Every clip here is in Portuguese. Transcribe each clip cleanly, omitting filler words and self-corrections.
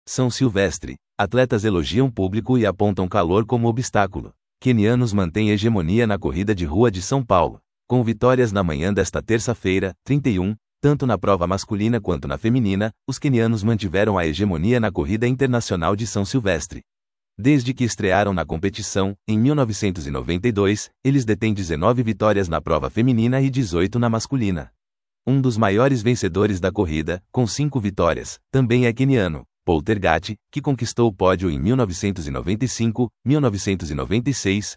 São Silvestre. Atletas elogiam público e apontam calor como obstáculo. Quenianos mantêm hegemonia na corrida de rua de São Paulo. Com vitórias na manhã desta terça-feira, 31, tanto na prova masculina quanto na feminina, os quenianos mantiveram a hegemonia na corrida internacional de São Silvestre. Desde que estrearam na competição, em 1992, eles detêm 19 vitórias na prova feminina e 18 na masculina. Um dos maiores vencedores da corrida, com 5 vitórias, também é queniano, Paul Tergati, que conquistou o pódio em 1995, 1996,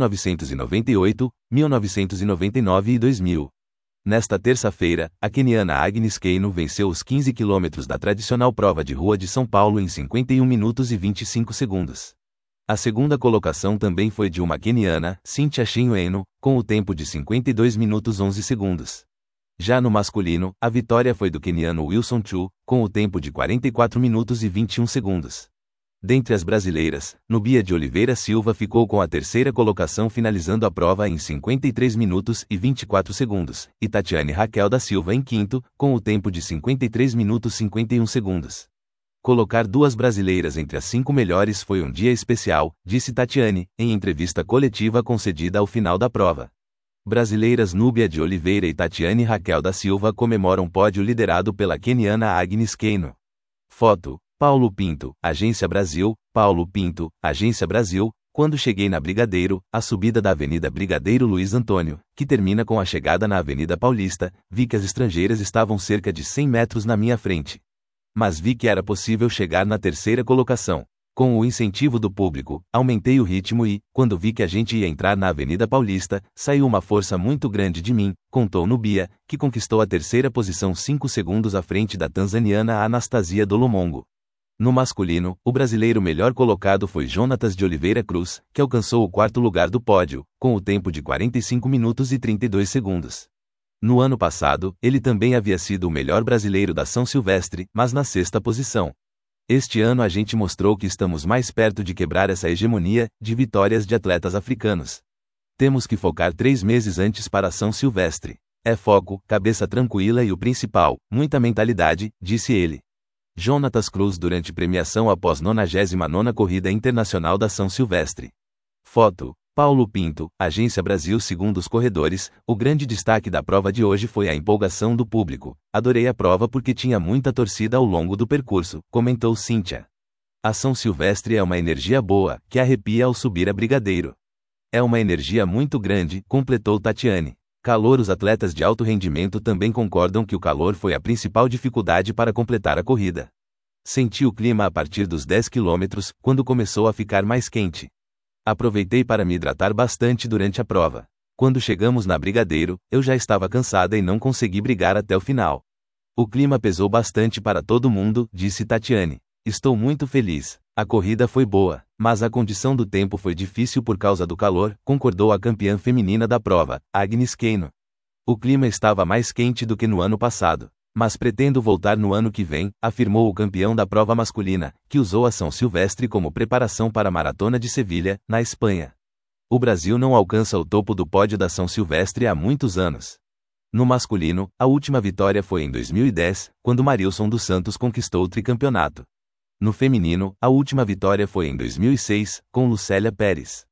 1998, 1999 e 2000. Nesta terça-feira, a queniana Agnes Keino venceu os 15 quilômetros da tradicional prova de rua de São Paulo em 51 minutos e 25 segundos. A segunda colocação também foi de uma queniana, Cynthia Chinweno, com o tempo de 52 minutos 11 segundos. Já no masculino, a vitória foi do queniano Wilson Chu, com o tempo de 44 minutos e 21 segundos. Dentre as brasileiras, Nubia de Oliveira Silva ficou com a terceira colocação finalizando a prova em 53 minutos e 24 segundos, e Tatiane Raquel da Silva em quinto, com o tempo de 53 minutos e 51 segundos. Colocar duas brasileiras entre as 5 melhores foi um dia especial, disse Tatiane, em entrevista coletiva concedida ao final da prova. Brasileiras Núbia de Oliveira e Tatiane Raquel da Silva comemoram pódio liderado pela queniana Agnes Keino. Foto: Paulo Pinto, Agência Brasil. Paulo Pinto, Agência Brasil. Quando cheguei na Brigadeiro, a subida da Avenida Brigadeiro Luiz Antônio, que termina com a chegada na Avenida Paulista, vi que as estrangeiras estavam cerca de 100 metros na minha frente. Mas vi que era possível chegar na terceira colocação. Com o incentivo do público, aumentei o ritmo e, quando vi que a gente ia entrar na Avenida Paulista, saiu uma força muito grande de mim, contou Nubia, que conquistou a terceira posição 5 segundos à frente da tanzaniana Anastasia Dolomongo. No masculino, o brasileiro melhor colocado foi Jonatas de Oliveira Cruz, que alcançou o 4º lugar do pódio, com o tempo de 45 minutos e 32 segundos. No ano passado, ele também havia sido o melhor brasileiro da São Silvestre, mas na 6ª posição. Este ano a gente mostrou que estamos mais perto de quebrar essa hegemonia de vitórias de atletas africanos. Temos que focar 3 meses antes para São Silvestre. É foco, cabeça tranquila e o principal, muita mentalidade, disse ele. Jonatas Cruz durante premiação após 99ª Corrida Internacional da São Silvestre. Foto: Paulo Pinto, Agência Brasil. Segundo os corredores, o grande destaque da prova de hoje foi a empolgação do público. Adorei a prova porque tinha muita torcida ao longo do percurso, comentou Cynthia. A São Silvestre é uma energia boa, que arrepia ao subir a Brigadeiro. É uma energia muito grande, completou Tatiane. Calor. Os atletas de alto rendimento também concordam que o calor foi a principal dificuldade para completar a corrida. Senti o clima a partir dos 10 quilômetros, quando começou a ficar mais quente. Aproveitei para me hidratar bastante durante a prova. Quando chegamos na Brigadeiro, eu já estava cansada e não consegui brigar até o final. O clima pesou bastante para todo mundo, disse Tatiane. Estou muito feliz. A corrida foi boa, mas a condição do tempo foi difícil por causa do calor, concordou a campeã feminina da prova, Agnes Keino. O clima estava mais quente do que no ano passado, mas pretendo voltar no ano que vem, afirmou o campeão da prova masculina, que usou a São Silvestre como preparação para a Maratona de Sevilha, na Espanha. O Brasil não alcança o topo do pódio da São Silvestre há muitos anos. No masculino, a última vitória foi em 2010, quando Marilson dos Santos conquistou o tricampeonato. No feminino, a última vitória foi em 2006, com Lucélia Pérez.